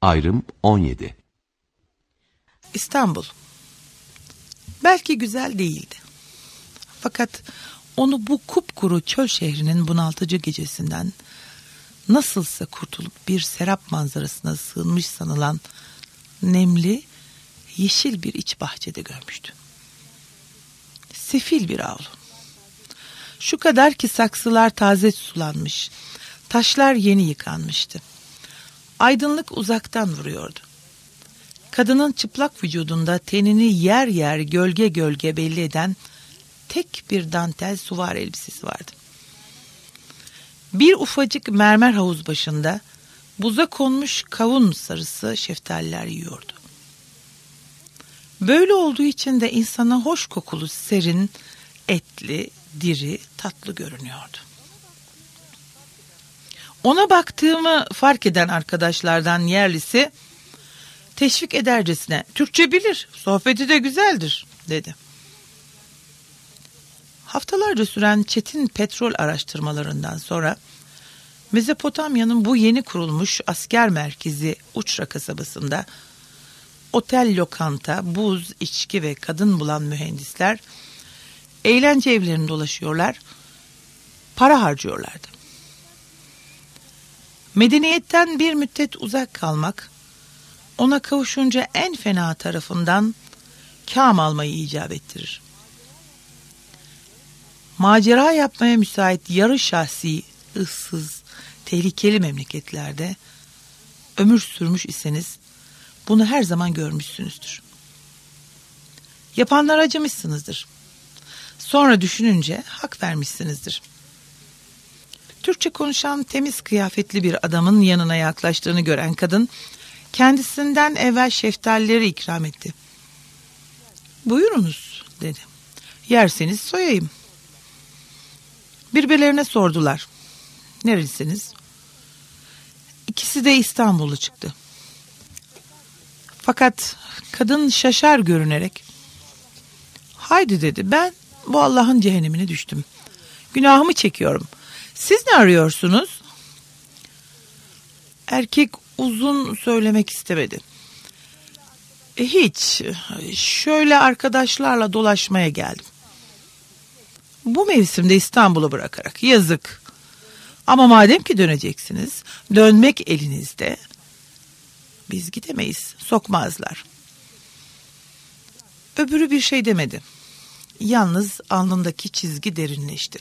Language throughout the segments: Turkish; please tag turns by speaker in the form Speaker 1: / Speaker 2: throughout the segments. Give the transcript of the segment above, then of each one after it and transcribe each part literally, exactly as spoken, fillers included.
Speaker 1: Ayrım on yedi.
Speaker 2: İstanbul. Belki güzel değildi. Fakat onu bu kupkuru çöl şehrinin bunaltıcı gecesinden nasılsa kurtulup bir serap manzarasına sığınmış sanılan nemli, yeşil bir iç bahçede görmüştü. Sefil bir avlu. Şu kadar ki saksılar taze sulanmış, taşlar yeni yıkanmıştı. Aydınlık uzaktan vuruyordu. Kadının çıplak vücudunda tenini yer yer gölge gölge belli eden tek bir dantel suvar elbisesi vardı. Bir ufacık mermer havuz başında buza konmuş kavun sarısı şeftaliler yiyordu. Böyle olduğu için de insana hoş kokulu, serin, etli, diri, tatlı görünüyordu. Ona baktığımı fark eden arkadaşlardan yerlisi teşvik edercesine "Türkçe bilir, sohbeti de güzeldir" dedi. Haftalarca süren çetin petrol araştırmalarından sonra Mezopotamya'nın bu yeni kurulmuş asker merkezi Uçra kasabasında otel, lokanta, buz, içki ve kadın bulan mühendisler eğlence evlerinde dolaşıyorlar, para harcıyorlardı. Medeniyetten bir müddet uzak kalmak, ona kavuşunca en fena tarafından kâm almayı icap ettirir. Macera yapmaya müsait yarı şahsi, ıssız, tehlikeli memleketlerde ömür sürmüş iseniz bunu her zaman görmüşsünüzdür. Yapanlar acımışsınızdır. Sonra düşününce hak vermişsinizdir. Türkçe konuşan temiz kıyafetli bir adamın yanına yaklaştığını gören kadın kendisinden evvel şeftalileri ikram etti. "Buyurunuz" dedi. "Yerseniz soyayım." Birbirlerine sordular. "Nerelisiniz?" İkisi de İstanbullu çıktı. Fakat kadın şaşar görünerek "Haydi" dedi, "ben bu Allah'ın cehennemine düştüm. Günahımı çekiyorum. Siz ne arıyorsunuz?" Erkek uzun söylemek istemedi. E, hiç. Şöyle arkadaşlarla dolaşmaya geldim. Bu mevsimde İstanbul'u bırakarak yazık. Ama madem ki döneceksiniz, dönmek elinizde. Biz gidemeyiz, sokmazlar. Öbürü bir şey demedi. Yalnız alnındaki çizgi derinleşti.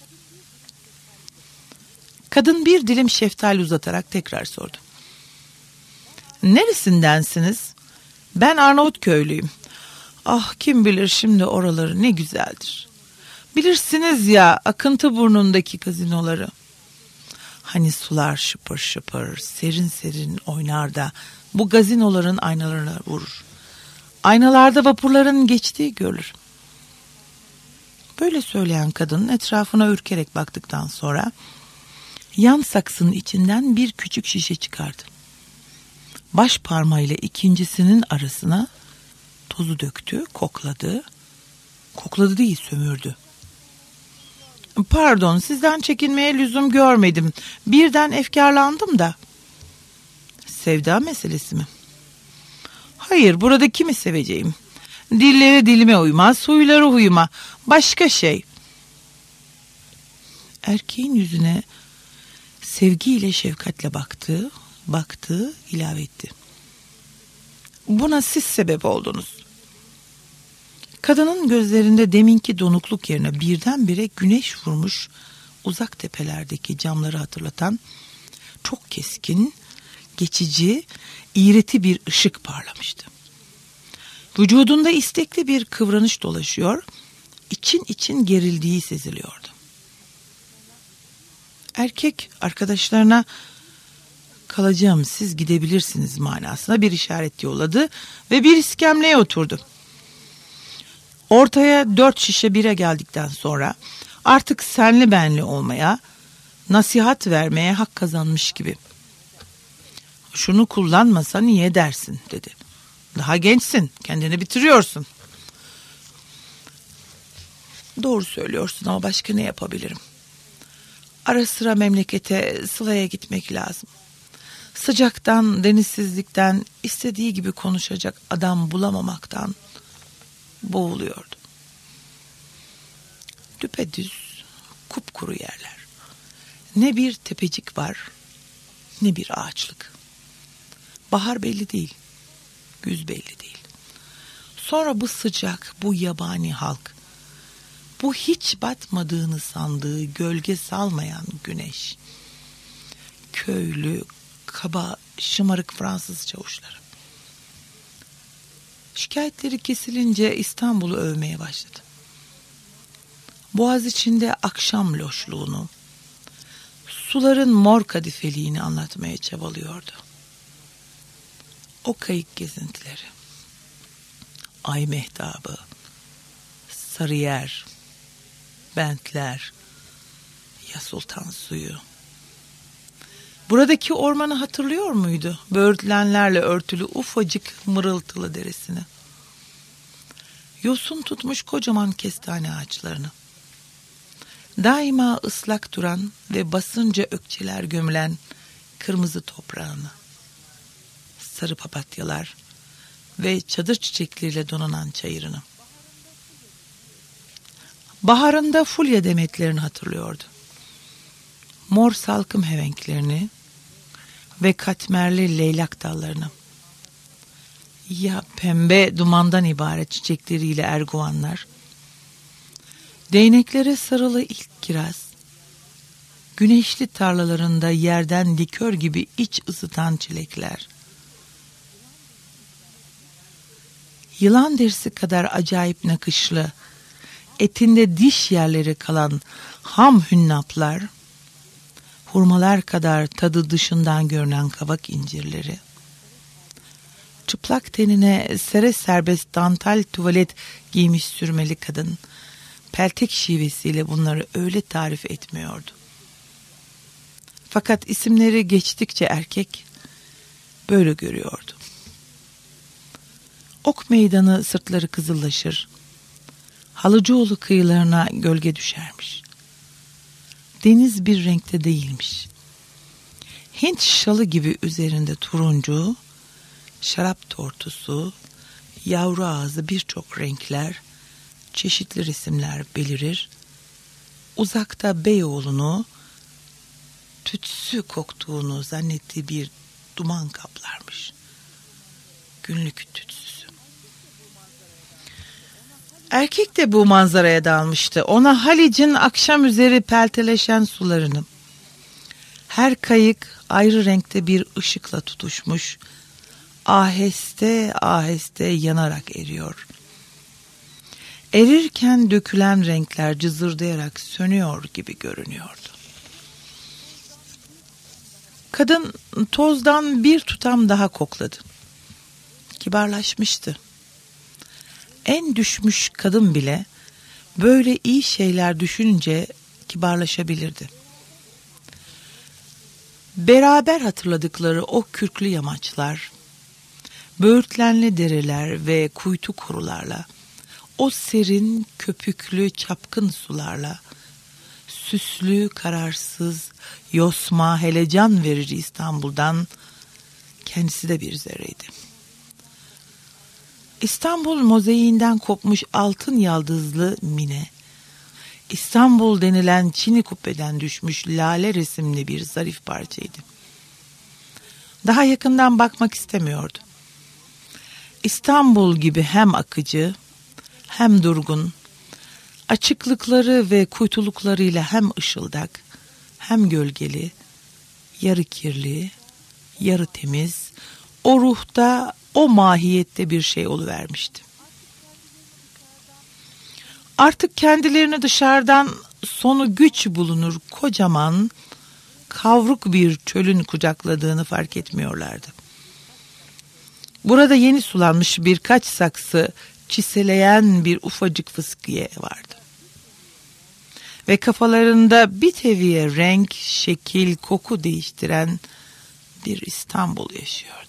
Speaker 2: Kadın bir dilim şeftali uzatarak tekrar sordu. "Neresindensiniz?" "Ben Arnavutköylüyüm." "Ah, kim bilir şimdi oraları ne güzeldir. Bilirsiniz ya Akıntıburnu'ndaki gazinoları. Hani sular şıpır şıpır, serin serin oynar da bu gazinoların aynalarına vurur. Aynalarda vapurların geçtiği görülür." Böyle söyleyen kadın etrafına ürkerek baktıktan sonra yan saksının içinden bir küçük şişe çıkardı. Baş parmağıyla ikincisinin arasına tozu döktü, kokladı. Kokladı değil, sömürdü. "Pardon, sizden çekinmeye lüzum görmedim. Birden efkarlandım da." "Sevda meselesi mi?" "Hayır, burada kimi seveceğim? Dilleri dilime uymaz, huyları huyuma. Başka şey." Erkeğin yüzüne sevgiyle, şefkatle baktı, baktı, ilave etti. "Buna siz sebep oldunuz." Kadının gözlerinde deminki donukluk yerine birdenbire güneş vurmuş uzak tepelerdeki camları hatırlatan çok keskin, geçici, iğreti bir ışık parlamıştı. Vücudunda istekli bir kıvranış dolaşıyor, için için gerildiği seziliyordu. Erkek arkadaşlarına "Kalacağım, siz gidebilirsiniz" manasına bir işaret yolladı ve bir iskemleye oturdu. Ortaya dört şişe bira geldikten sonra artık senli benli olmaya, nasihat vermeye hak kazanmış gibi. "Şunu kullanmasa niye dersin?" dedi. "Daha gençsin, kendini bitiriyorsun." "Doğru söylüyorsun ama başka ne yapabilirim? Ara sıra memlekete, Sıla'ya gitmek lazım. Sıcaktan, denizsizlikten, istediği gibi konuşacak adam bulamamaktan boğuluyordu. Düpedüz, kupkuru yerler. Ne bir tepecik var, ne bir ağaçlık. Bahar belli değil, güz belli değil. Sonra bu sıcak, bu yabani halk, bu hiç batmadığını sandığı gölge salmayan güneş, köylü, kaba, şımarık Fransız çavuşları. Şikayetleri kesilince İstanbul'u övmeye başladı. Boğaziçi'nde akşam loşluğunu, suların mor kadifeliğini anlatmaya çabalıyordu. O kayık gezintileri, ay mehtabı, Sarıyer, Bentler, ya Sultan Suyu. Buradaki ormanı hatırlıyor muydu? Böğürtlenlerle örtülü ufacık mırıltılı deresini. Yosun tutmuş kocaman kestane ağaçlarını. Daima ıslak duran ve basınca ökçeler gömülen kırmızı toprağını. Sarı papatyalar ve çadır çiçekleriyle donanan çayırını. Baharında fulya demetlerini hatırlıyordu. Mor salkım hevenklerini ve katmerli leylak dallarını. Ya pembe dumandan ibaret çiçekleriyle erguvanlar. Değneklere sarılı ilk kiraz. Güneşli tarlalarında yerden likör gibi iç ısıtan çilekler. Yılan derisi kadar acayip nakışlı, etinde diş yerleri kalan ham hünnaplar, hurmalar kadar tadı dışından görünen kavak incirleri, çıplak tenine sere serbest dantel tuvalet giymiş sürmeli kadın, peltek şivesiyle bunları öyle tarif etmiyordu. Fakat isimleri geçtikçe erkek böyle görüyordu. Ok meydanı sırtları kızıllaşır, Halıcıoğlu kıyılarına gölge düşermiş. Deniz bir renkte değilmiş. Hint şalı gibi üzerinde turuncu, şarap tortusu, yavru ağzı birçok renkler, çeşitli resimler belirir. Uzakta Beyoğlu'nu, tütsü koktuğunu zannettiği bir duman kaplarmış. Günlük tütsüsü. Erkek de bu manzaraya dalmıştı. Ona Halic'in akşam üzeri pelteleşen sularını, her kayık ayrı renkte bir ışıkla tutuşmuş, aheste aheste yanarak eriyor. Erirken dökülen renkler cızırdayarak sönüyor gibi görünüyordu. Kadın tozdan bir tutam daha kokladı. Kibarlaşmıştı. En düşmüş kadın bile böyle iyi şeyler düşününce kibarlaşabilirdi. Beraber hatırladıkları o kürklü yamaçlar, böğürtlenli dereler ve kuytu korularla, o serin, köpüklü, çapkın sularla, süslü, kararsız, yosma, hele can verici İstanbul'dan kendisi de bir zerreydi. İstanbul mozaiğinden kopmuş altın yaldızlı mine, İstanbul denilen çini kubbeden düşmüş lale resimli bir zarif parçaydı. Daha yakından bakmak istemiyordu. İstanbul gibi hem akıcı, hem durgun, açıklıkları ve kuytuluklarıyla hem ışıldak, hem gölgeli, yarı kirli, yarı temiz, o ruhta, o mahiyette bir şey oluvermişti. Artık kendilerini dışarıdan sonu güç bulunur kocaman, kavruk bir çölün kucakladığını fark etmiyorlardı. Burada yeni sulanmış birkaç saksı çiseleyen bir ufacık fıskiye vardı. Ve kafalarında bir teviye renk, şekil, koku değiştiren bir İstanbul yaşıyordu.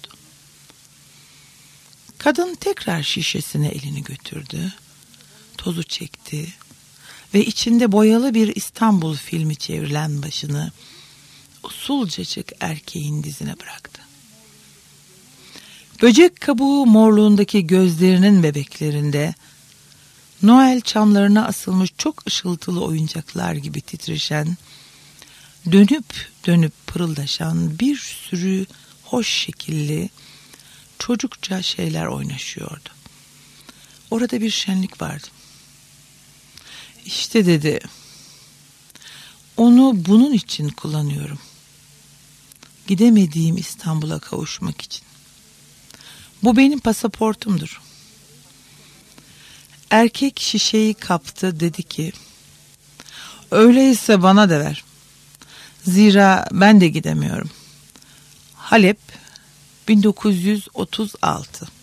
Speaker 2: Kadın tekrar şişesine elini götürdü, tozu çekti ve içinde boyalı bir İstanbul filmi çevrilen başını usulcacık erkeğin dizine bıraktı. Böcek kabuğu morluğundaki gözlerinin bebeklerinde Noel çamlarına asılmış çok ışıltılı oyuncaklar gibi titreşen, dönüp dönüp pırıldaşan bir sürü hoş şekilli, çocukça şeyler oynaşıyordu. Orada bir şenlik vardı. İşte dedi, onu bunun için kullanıyorum. Gidemediğim İstanbul'a kavuşmak için. Bu benim pasaportumdur. Erkek şişeyi kaptı, dedi ki, öyleyse bana da ver. Zira ben de gidemiyorum. Halep, bin dokuz yüz otuz altı.